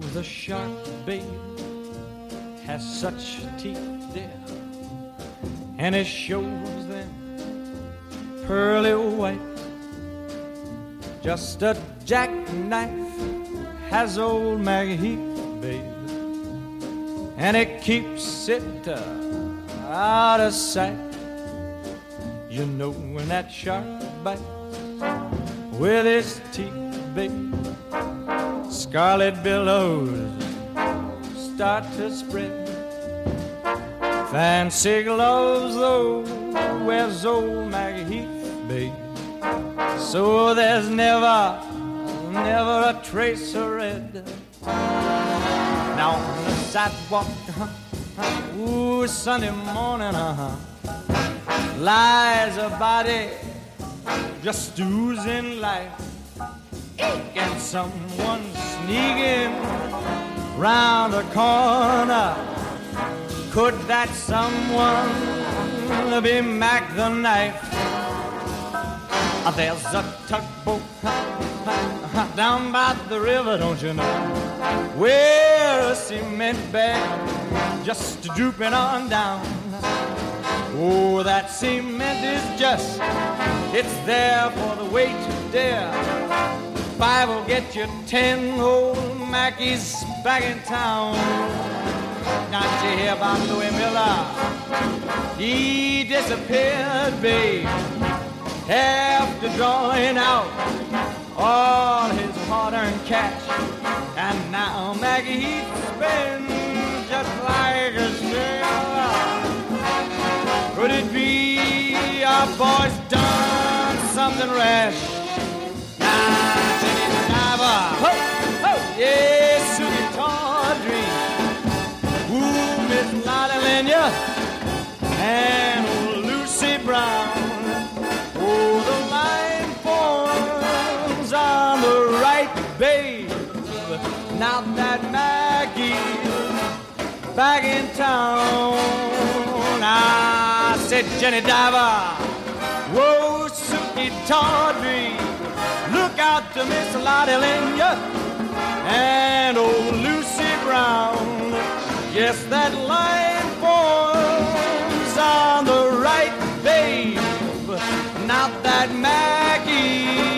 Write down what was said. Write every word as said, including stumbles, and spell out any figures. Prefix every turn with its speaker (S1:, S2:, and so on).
S1: the shark, babe, has such teeth, dear, and it shows them pearly white. Just a jackknife has old Maggie Heath, babe, and it keeps it uh, out of sight. You know when that shark bites with his teeth, babe, scarlet billows start to spread. Fancy gloves, though, wears old Maggie Heath, babe, so there's never, never a trace of red. Now on the sidewalk, uh-huh, ooh, Sunday morning, uh-huh, lies a body just oozing life. And someone sneaking round the corner. Could that someone be Mac the Knife? There's a tugboat down by the river, don't you know, where a cement bag just drooping on down. Oh, that cement is just, it's there for the weight to dare. Five will get you ten, old Mackey's back in town. Don't you hear about Louis Miller? He disappeared, babe, after drawing out all his hard-earned cash. And now Maggie Heath spins just like a sailor. Could it be our boy's done something rash? Now, Jenny Diver, ho, ho, yes, Susie Tawdry, ooh, Miss Lotta Lenya, and old Lucy Brown. Oh, the line forms on the right, babe. Now that Maggie's back in town. I said, Jenny Diver, whoa, Suki Tawdry, look out to Miss Lotte Lenya and old Lucy Brown. Yes, that line forms on the right, babe. Not that Maggie